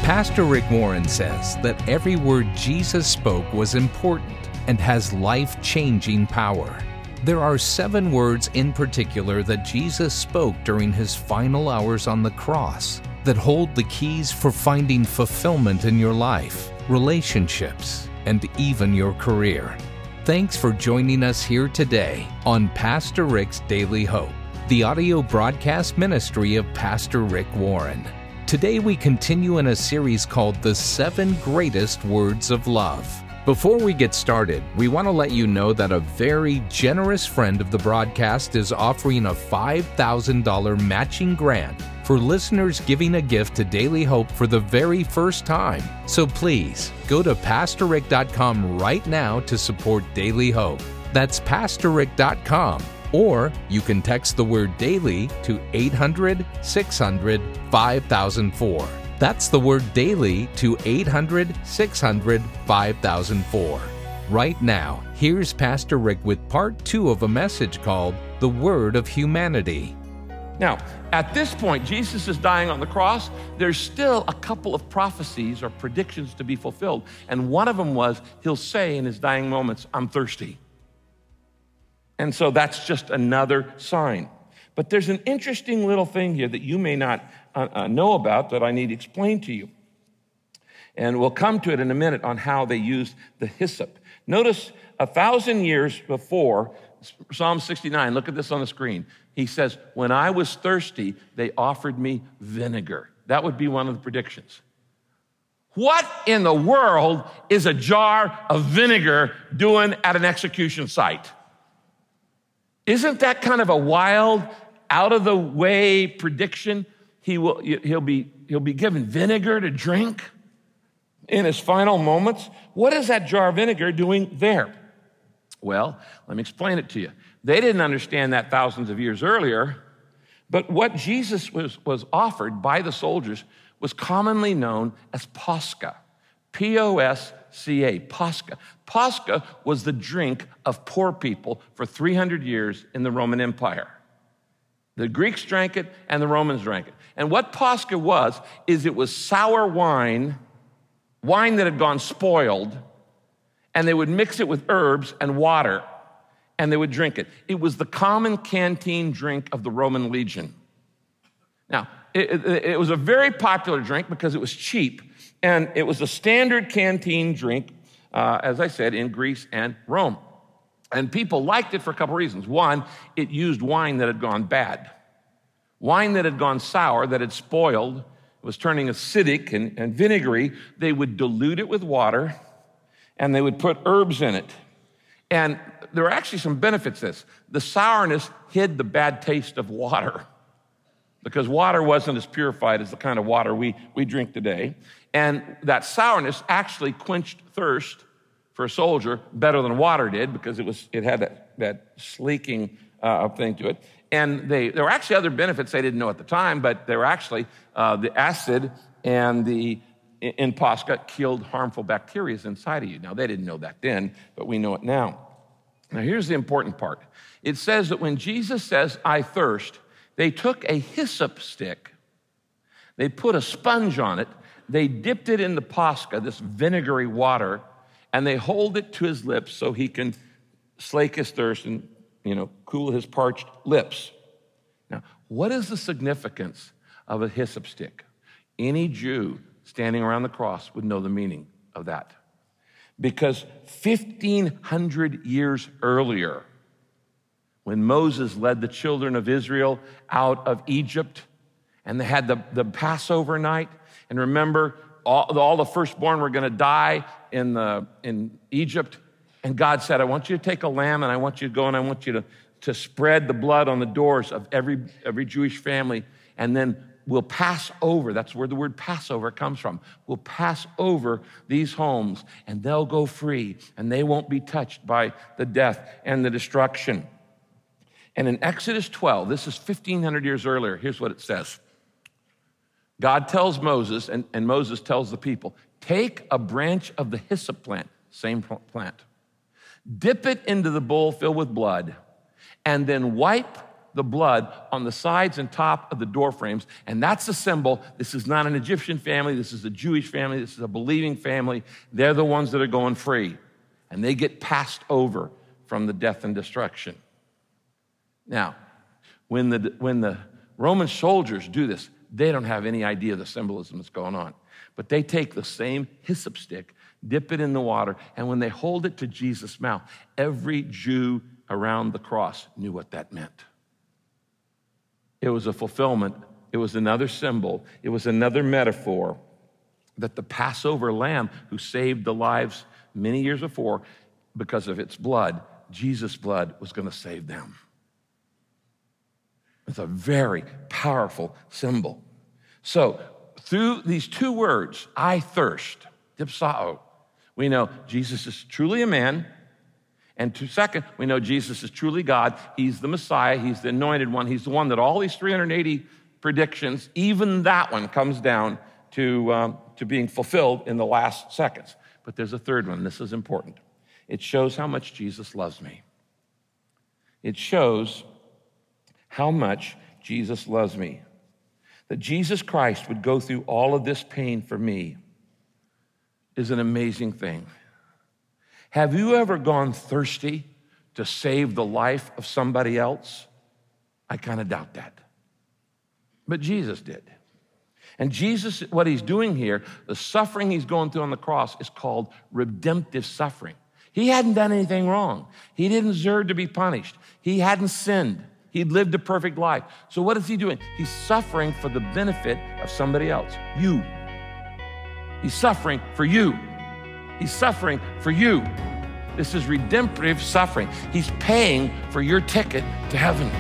Pastor Rick Warren says that every word Jesus spoke was important and has life-changing power. There are 7 words in particular that Jesus spoke during his final hours on the cross that hold the keys for finding fulfillment in your life, relationships, and even your career. Thanks for joining us here today on Pastor Rick's Daily Hope, the audio broadcast ministry of Pastor Rick Warren. Today we continue in a series called The 7 Greatest Words of Love. Before we get started, we want to let you know that a very generous friend of the broadcast is offering a $5,000 matching grant for listeners giving a gift to Daily Hope for the very first time. So please, go to PastorRick.com right now to support Daily Hope. That's PastorRick.com. Or you can text the word DAILY to 800-600-5004. That's the word DAILY to 800-600-5004. Right now, here's Pastor Rick with part 2 of a message called The Word of Humanity. Now, at this point, Jesus is dying on the cross. There's still a couple of prophecies or predictions to be fulfilled. And one of them was, he'll say in his dying moments, I'm thirsty. And so that's just another sign. But there's an interesting little thing here that you may not know about that I need to explain to you. And we'll come to it in a minute on how they used the hyssop. Notice 1,000 years before, Psalm 69, look at this on the screen. He says, when I was thirsty, they offered me vinegar. That would be one of the predictions. What in the world is a jar of vinegar doing at an execution site? Isn't that kind of a wild, out-of-the-way prediction? He'll be given vinegar to drink in his final moments. What is that jar of vinegar doing there? Well, let me explain it to you. They didn't understand that thousands of years earlier, but what Jesus was offered by the soldiers was commonly known as Pascha, P-O-S-C-A, Pascha. Pascha was the drink of poor people for 300 years in the Roman Empire. The Greeks drank it and the Romans drank it. And what Pascha was, is it was sour wine that had gone spoiled, and they would mix it with herbs and water, and they would drink it. It was the common canteen drink of the Roman legion. Now, it was a very popular drink because it was cheap, and it was a standard canteen drink, as I said, in Greece and Rome. And people liked it for a couple reasons. One, it used wine that had gone bad. Wine that had gone sour, that had spoiled, was turning acidic and vinegary. They would dilute it with water, and they would put herbs in it. And there were actually some benefits to this. The sourness hid the bad taste of water, because water wasn't as purified as the kind of water we drink today. And that sourness actually quenched thirst for a soldier better than water did, because it had that sleeking thing to it. And there were actually other benefits they didn't know at the time, but they were actually the acid and in Pascha killed harmful bacteria inside of you. Now, they didn't know that then, but we know it now. Now, here's the important part. It says that when Jesus says, I thirst, they took a hyssop stick, they put a sponge on it, they dipped it in the Pascha, this vinegary water, and they hold it to his lips so he can slake his thirst and, cool his parched lips. Now, what is the significance of a hyssop stick? Any Jew standing around the cross would know the meaning of that. Because 1,500 years earlier, when Moses led the children of Israel out of Egypt, and they had the Passover night, and remember, all the firstborn were going to die in Egypt, and God said, I want you to take a lamb, and I want you to go, and I want you to spread the blood on the doors of every Jewish family, and then we'll pass over. That's where the word Passover comes from. We'll pass over these homes, and they'll go free, and they won't be touched by the death and the destruction. And in Exodus 12, this is 1,500 years earlier, here's what it says. God tells Moses, and Moses tells the people, take a branch of the hyssop plant, same plant, dip it into the bowl filled with blood, and then wipe the blood on the sides and top of the door frames, and that's a symbol. This is not an Egyptian family. This is a Jewish family. This is a believing family. They're the ones that are going free, and they get passed over from the death and destruction. Now, when the Roman soldiers do this, they don't have any idea the symbolism that's going on. But they take the same hyssop stick, dip it in the water, and when they hold it to Jesus' mouth, every Jew around the cross knew what that meant. It was a fulfillment. It was another symbol. It was another metaphor that the Passover lamb who saved the lives many years before, because of its blood, Jesus' blood, was going to save them. It's a very powerful symbol. So through these two words, I thirst, dipsao, we know Jesus is truly a man. And second, we know Jesus is truly God. He's the Messiah. He's the anointed one. He's the one that all these 380 predictions, even that one comes down to being fulfilled in the last seconds. But there's a third one. This is important. It shows how much Jesus loves me. It shows how much Jesus loves me. That Jesus Christ would go through all of this pain for me is an amazing thing. Have you ever gone thirsty to save the life of somebody else? I kind of doubt that. But Jesus did. And Jesus, what he's doing here, the suffering he's going through on the cross is called redemptive suffering. He hadn't done anything wrong. He didn't deserve to be punished. He hadn't sinned. He'd lived a perfect life. So what is he doing? He's suffering for the benefit of somebody else, you. He's suffering for you. He's suffering for you. This is redemptive suffering. He's paying for your ticket to heaven.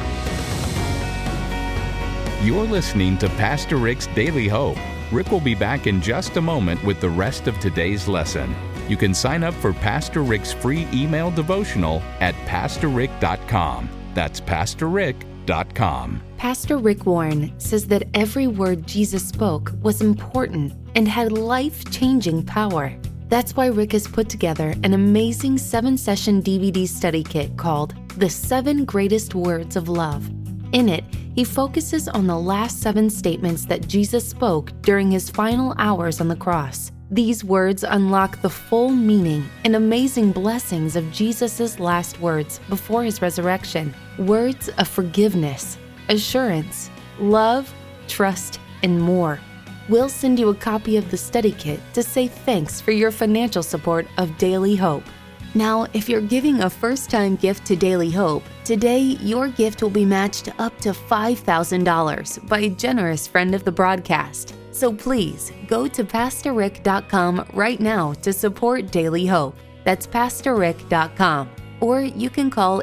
You're listening to Pastor Rick's Daily Hope. Rick will be back in just a moment with the rest of today's lesson. You can sign up for Pastor Rick's free email devotional at pastorrick.com. That's pastorrick.com. Pastor Rick Warren says that every word Jesus spoke was important and had life-changing power. That's why Rick has put together an amazing 7-session DVD study kit called The 7 Greatest Words of Love. In it, he focuses on the last 7 statements that Jesus spoke during his final hours on the cross. These words unlock the full meaning and amazing blessings of Jesus' last words before his resurrection. Words of forgiveness, assurance, love, trust, and more. We'll send you a copy of the study kit to say thanks for your financial support of Daily Hope. Now, if you're giving a first-time gift to Daily Hope, today your gift will be matched up to $5,000 by a generous friend of the broadcast. So please, go to pastorrick.com right now to support Daily Hope. That's pastorrick.com. Or you can call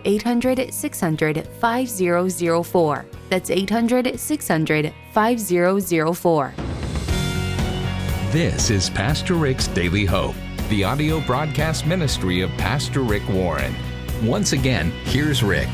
800-600-5004. That's 800-600-5004. This is Pastor Rick's Daily Hope, the audio broadcast ministry of Pastor Rick Warren. Once again, here's Rick.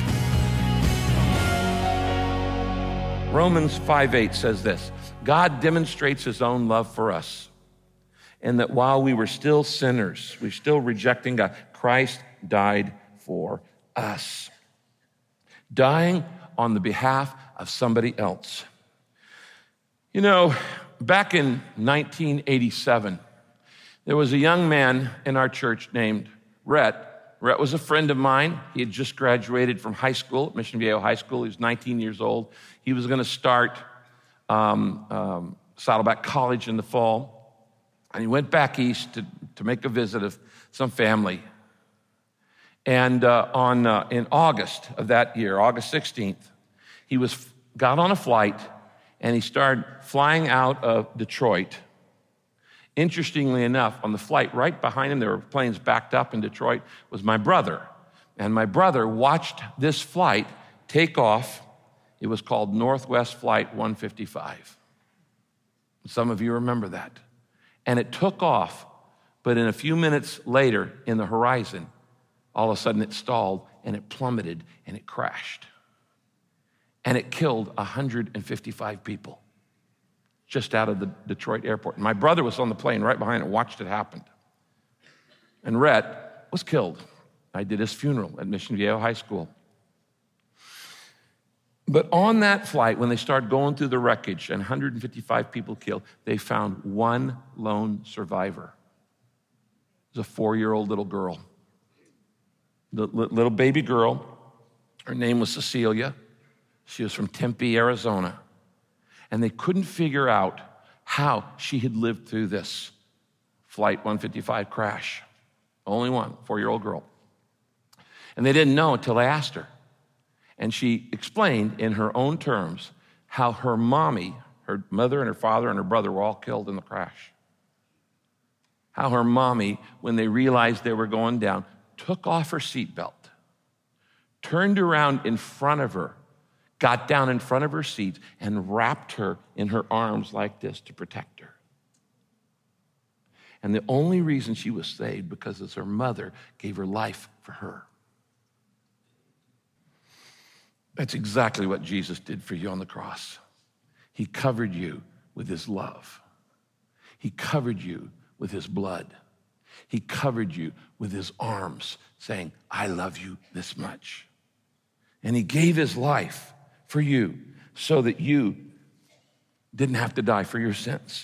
Romans 5:8 says this: God demonstrates his own love for us, and that while we were still sinners, we were still rejecting God, Christ died for us. Dying on the behalf of somebody else. You know, back in 1987, there was a young man in our church named Rhett. Rhett was a friend of mine. He had just graduated from high school, at Mission Viejo High School. He was 19 years old. He was going to start Saddleback College in the fall. And he went back east to make a visit of some family. And in August of that year, August 16th, he got on a flight and he started flying out of Detroit. Interestingly enough, on the flight right behind him, there were planes backed up in Detroit, was my brother. And my brother watched this flight take off. It was called Northwest Flight 155. Some of you remember that. And it took off, but in a few minutes later in the horizon, all of a sudden it stalled and it plummeted and it crashed. And it killed 155 people just out of the Detroit airport. And my brother was on the plane right behind it, watched it happen. And Rhett was killed. I did his funeral at Mission Viejo High School. But on that flight, when they started going through the wreckage and 155 people killed, they found one lone survivor. It was a 4-year-old little girl. The little baby girl, her name was Cecilia. She was from Tempe, Arizona. And they couldn't figure out how she had lived through this Flight 155 crash. Only one, 4-year-old girl. And they didn't know until I asked her. And she explained in her own terms how her mommy, her mother and her father and her brother were all killed in the crash. How her mommy, when they realized they were going down, took off her seatbelt, turned around in front of her, got down in front of her seat, and wrapped her in her arms like this to protect her. And the only reason she was saved because her mother gave her life for her. That's exactly what Jesus did for you on the cross. He covered you with his love. He covered you with his blood. He covered you with his arms, saying, I love you this much. And he gave his life for you so that you didn't have to die for your sins.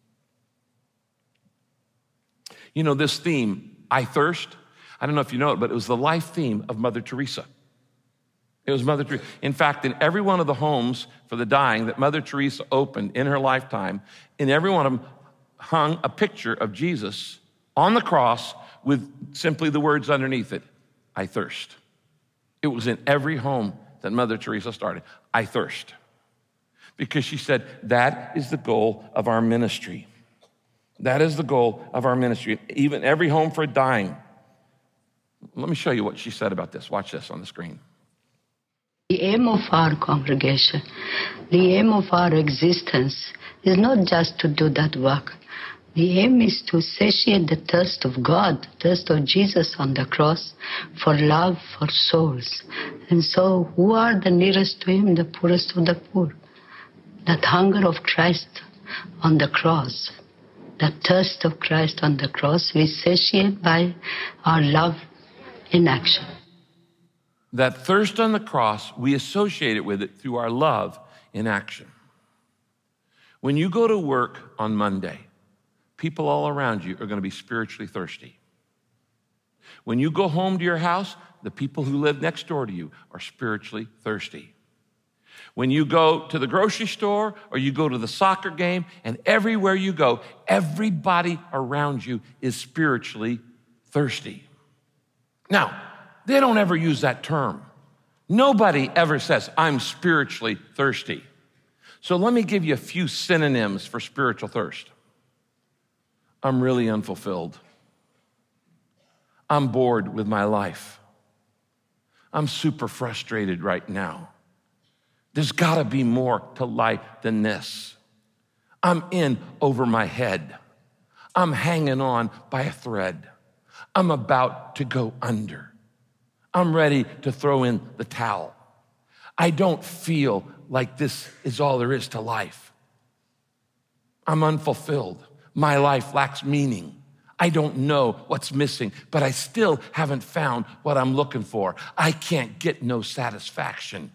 You know, this theme, I thirst, I don't know if you know it, but it was the life theme of Mother Teresa. It was Mother Teresa. In fact, in every one of the homes for the dying that Mother Teresa opened in her lifetime, in every one of them hung a picture of Jesus on the cross with simply the words underneath it, I thirst. It was in every home that Mother Teresa started, I thirst. Because she said, that is the goal of our ministry. That is the goal of our ministry. Even every home for dying. Let me show you what she said about this. Watch this on the screen. The aim of our congregation, the aim of our existence is not just to do that work. The aim is to satiate the thirst of God, the thirst of Jesus on the cross for love for souls. And so who are the nearest to him? The poorest of the poor. That hunger of Christ on the cross, that thirst of Christ on the cross, we satiate by our love in action. That thirst on the cross, we associate it with it through our love in action. When you go to work on Monday, people all around you are going to be spiritually thirsty. When you go home to your house, the people who live next door to you are spiritually thirsty. When you go to the grocery store or you go to the soccer game, and everywhere you go, everybody around you is spiritually thirsty. Now, they don't ever use that term. Nobody ever says, I'm spiritually thirsty. So let me give you a few synonyms for spiritual thirst. I'm really unfulfilled. I'm bored with my life. I'm super frustrated right now. There's gotta be more to life than this. I'm in over my head. I'm hanging on by a thread. I'm about to go under. I'm ready to throw in the towel. I don't feel like this is all there is to life. I'm unfulfilled. My life lacks meaning. I don't know what's missing, but I still haven't found what I'm looking for. I can't get no satisfaction.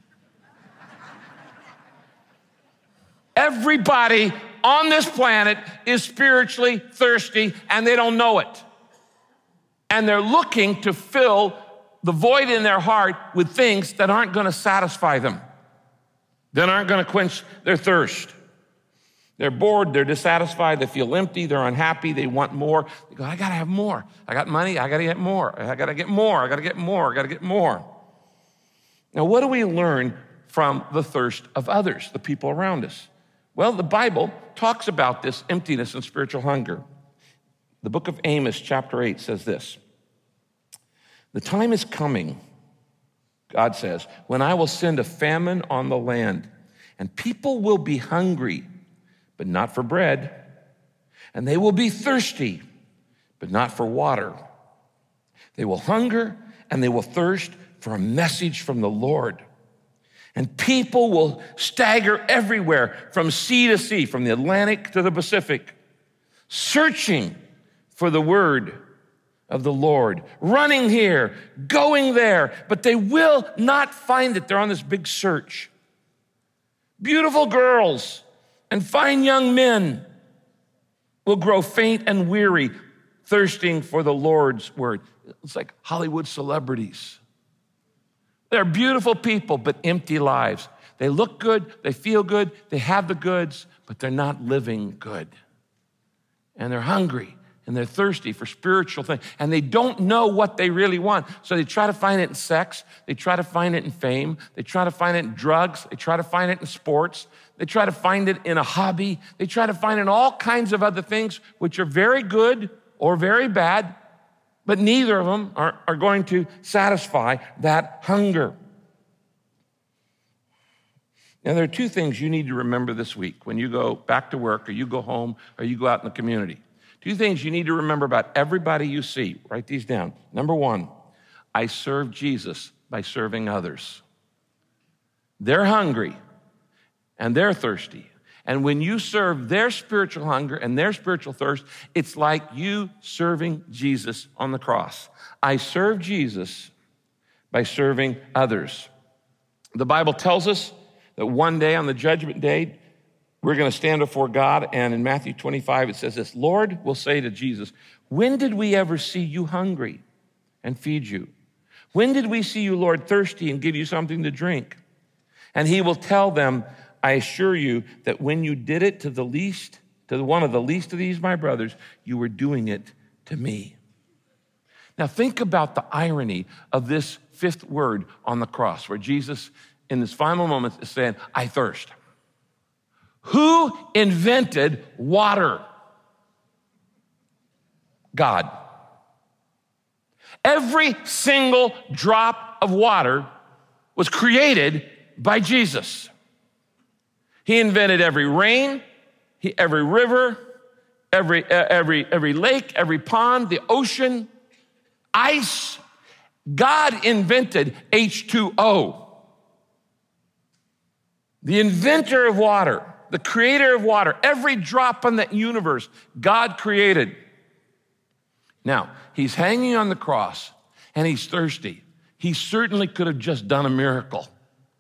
Everybody on this planet is spiritually thirsty, and they don't know it. And they're looking to fill the void in their heart with things that aren't going to satisfy them, that aren't going to quench their thirst. They're bored, they're dissatisfied, they feel empty, they're unhappy, they want more. They go, I gotta have more. I got money, I gotta get more. I gotta get more, I gotta get more, I gotta get more. Now, what do we learn from the thirst of others, the people around us? Well, the Bible talks about this emptiness and spiritual hunger. The book of Amos, chapter 8, says this. The time is coming, God says, when I will send a famine on the land, and people will be hungry, but not for bread, and they will be thirsty, but not for water. They will hunger and they will thirst for a message from the Lord. And people will stagger everywhere from sea to sea, from the Atlantic to the Pacific, searching for the word of the Lord, running here, going there, but they will not find it. They're on this big search. Beautiful girls and fine young men will grow faint and weary, thirsting for the Lord's word. It's like Hollywood celebrities. They're beautiful people, but empty lives. They look good, they feel good, they have the goods, but they're not living good. And they're hungry and they're thirsty for spiritual things, and they don't know what they really want. So they try to find it in sex, they try to find it in fame, they try to find it in drugs, they try to find it in sports, they try to find it in a hobby, they try to find it in all kinds of other things, which are very good or very bad, but neither of them are going to satisfy that hunger. Now, there are two things you need to remember this week when you go back to work or you go home or you go out in the community. Two things you need to remember about everybody you see. Write these down. Number one, I serve Jesus by serving others. They're hungry and they're thirsty. And when you serve their spiritual hunger and their spiritual thirst, it's like you serving Jesus on the cross. I serve Jesus by serving others. The Bible tells us that one day on the judgment day, we're going to stand before God, and in Matthew 25, it says this, Lord will say to Jesus, when did we ever see you hungry and feed you? When did we see you, Lord, thirsty and give you something to drink? And he will tell them, I assure you that when you did it to one of the least of these, my brothers, you were doing it to me. Now think about the irony of this fifth word on the cross, where Jesus, in this final moment, is saying, I thirst. Who invented water? God. Every single drop of water was created by Jesus. He invented every rain, every river, every lake, every pond, the ocean, ice. God invented H2O. The inventor of water, the creator of water, every drop in the universe, God created. Now, he's hanging on the cross and he's thirsty. He certainly could have just done a miracle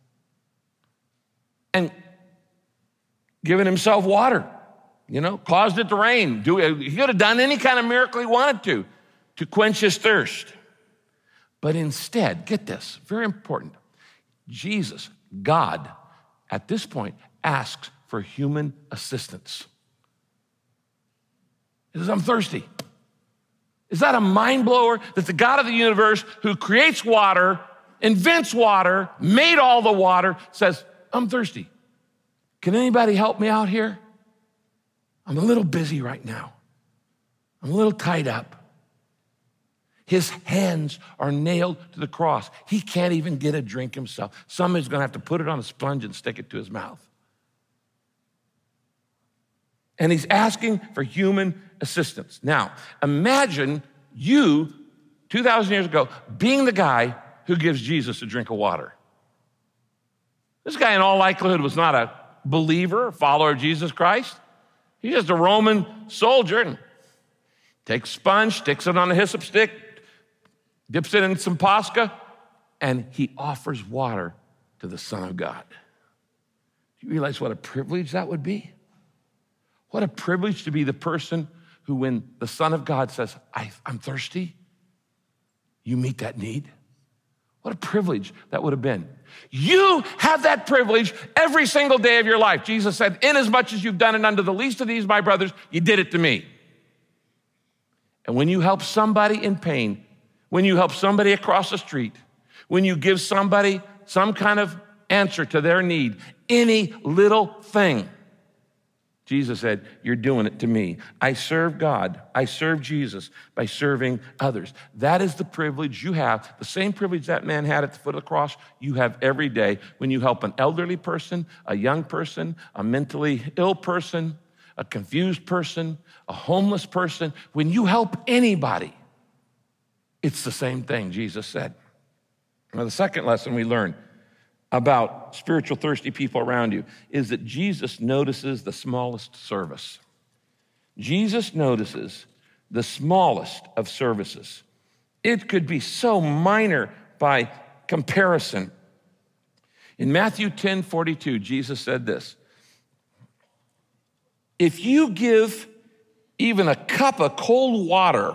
and given himself water, caused it to rain. He could have done any kind of miracle he wanted to quench his thirst. But instead, get this, very important, Jesus, God, at this point, asks for human assistance. He says, I'm thirsty. Is that a mind blower that the God of the universe, who creates water, invents water, made all the water, says, I'm thirsty. Can anybody help me out here? I'm a little busy right now. I'm a little tied up. His hands are nailed to the cross. He can't even get a drink himself. Somebody's going to have to put it on a sponge and stick it to his mouth. And he's asking for human assistance. Now, imagine you, 2,000 years ago, being the guy who gives Jesus a drink of water. This guy, in all likelihood, was not a believer, follower of Jesus Christ. He's just a Roman soldier and takes a sponge, sticks it on a hyssop stick, dips it in some Posca, and he offers water to the Son of God. Do you realize what a privilege that would be? What a privilege to be the person who, when the Son of God says, I'm thirsty, you meet that need. What a privilege that would have been. You have that privilege every single day of your life. Jesus said, inasmuch as you've done it unto the least of these, my brothers, you did it to me. And when you help somebody in pain, when you help somebody across the street, when you give somebody some kind of answer to their need, any little thing, Jesus said, you're doing it to me. I serve God. I serve Jesus by serving others. That is the privilege you have. The same privilege that man had at the foot of the cross, you have every day when you help an elderly person, a young person, a mentally ill person, a confused person, a homeless person. When you help anybody, it's the same thing Jesus said. Now, the second lesson we learn about spiritual thirsty people around you is that Jesus notices the smallest service. Jesus notices the smallest of services. It could be so minor by comparison. In Matthew 10:42, Jesus said this, if you give even a cup of cold water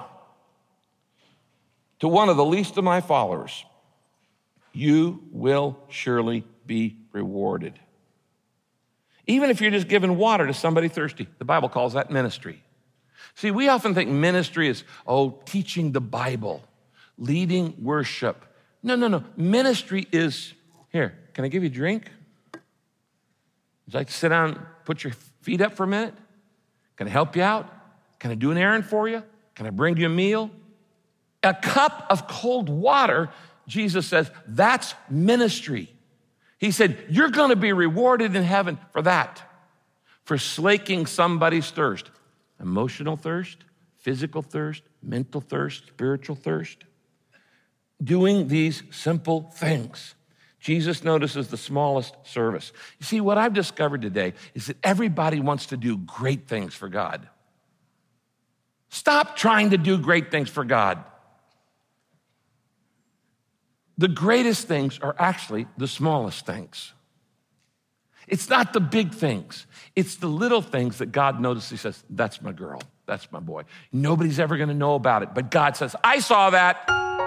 to one of the least of my followers, you will surely be rewarded. Even if you're just giving water to somebody thirsty, the Bible calls that ministry. See, we often think ministry is, teaching the Bible, leading worship. No. Ministry is, here, can I give you a drink? Would you like to sit down, put your feet up for a minute? Can I help you out? Can I do an errand for you? Can I bring you a meal? A cup of cold water, Jesus says, that's ministry. He said, you're going to be rewarded in heaven for that, for slaking somebody's thirst. Emotional thirst, physical thirst, mental thirst, spiritual thirst. Doing these simple things. Jesus notices the smallest service. You see, what I've discovered today is that everybody wants to do great things for God. Stop trying to do great things for God. The greatest things are actually the smallest things. It's not the big things. It's the little things that God notices. He says, that's my girl. That's my boy. Nobody's ever going to know about it. But God says, I saw that.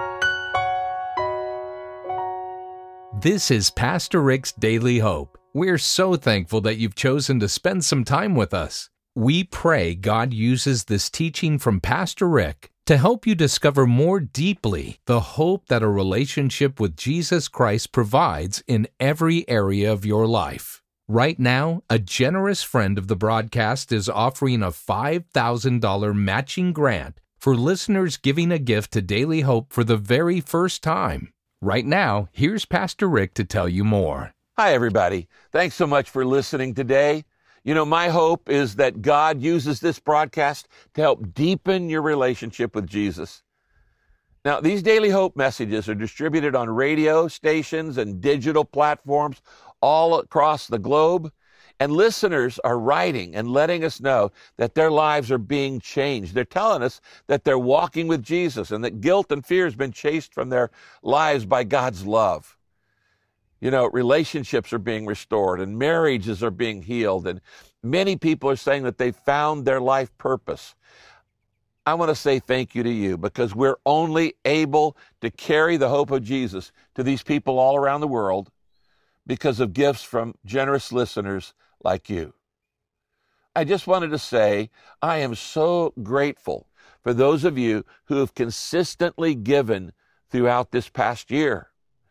This is Pastor Rick's Daily Hope. We're so thankful that you've chosen to spend some time with us. We pray God uses this teaching from Pastor Rick to help you discover more deeply the hope that a relationship with Jesus Christ provides in every area of your life. Right now, a generous friend of the broadcast is offering a $5,000 matching grant for listeners giving a gift to Daily Hope for the very first time. Right now, here's Pastor Rick to tell you more. Hi, everybody. Thanks so much for listening today. You know, my hope is that God uses this broadcast to help deepen your relationship with Jesus. Now, these Daily Hope messages are distributed on radio stations and digital platforms all across the globe, and listeners are writing and letting us know that their lives are being changed. They're telling us that they're walking with Jesus and that guilt and fear has been chased from their lives by God's love. You know, relationships are being restored and marriages are being healed, and many people are saying that they found their life purpose. I want to say thank you to you because we're only able to carry the hope of Jesus to these people all around the world because of gifts from generous listeners like you. I just wanted to say I am so grateful for those of you who have consistently given throughout this past year.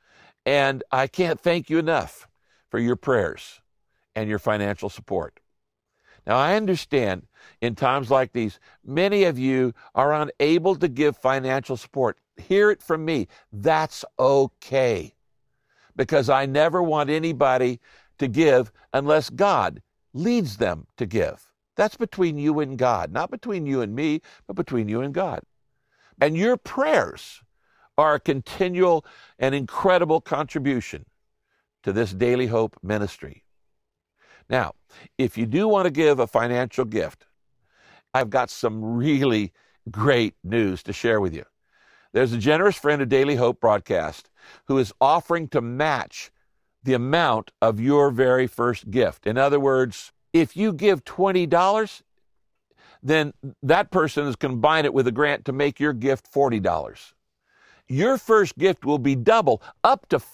And I can't thank you enough for your prayers and your financial support. Now, I understand in times like these, many of you are unable to give financial support. Hear it from me. That's okay. Because I never want anybody to give unless God leads them to give. That's between you and God, not between you and me, but between you and God. And your prayers are a continual and incredible contribution to this Daily Hope ministry. Now, if you do want to give a financial gift, I've got some really great news to share with you. There's a generous friend of Daily Hope broadcast who is offering to match the amount of your very first gift. In other words, if you give $20, then that person is combined it with a grant to make your gift $40. Your first gift will be double, up to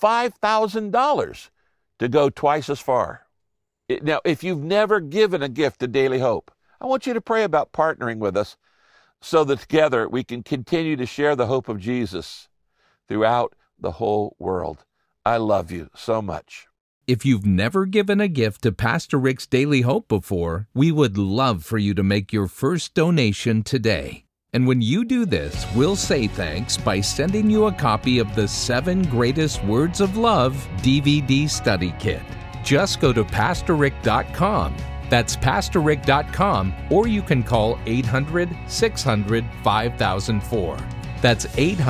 $5,000 to go twice as far. Now, if you've never given a gift to Daily Hope, I want you to pray about partnering with us so that together we can continue to share the hope of Jesus throughout the whole world. I love you so much. If you've never given a gift to Pastor Rick's Daily Hope before, we would love for you to make your first donation today. And when you do this, we'll say thanks by sending you a copy of the 7 Greatest Words of Love DVD study kit. Just go to PastorRick.com. That's PastorRick.com, or you can call 800-600-5004. That's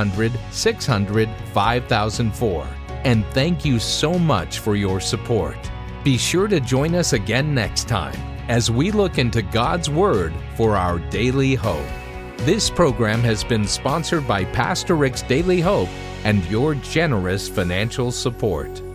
800-600-5004. And thank you so much for your support. Be sure to join us again next time as we look into God's Word for our daily hope. This program has been sponsored by Pastor Rick's Daily Hope and your generous financial support.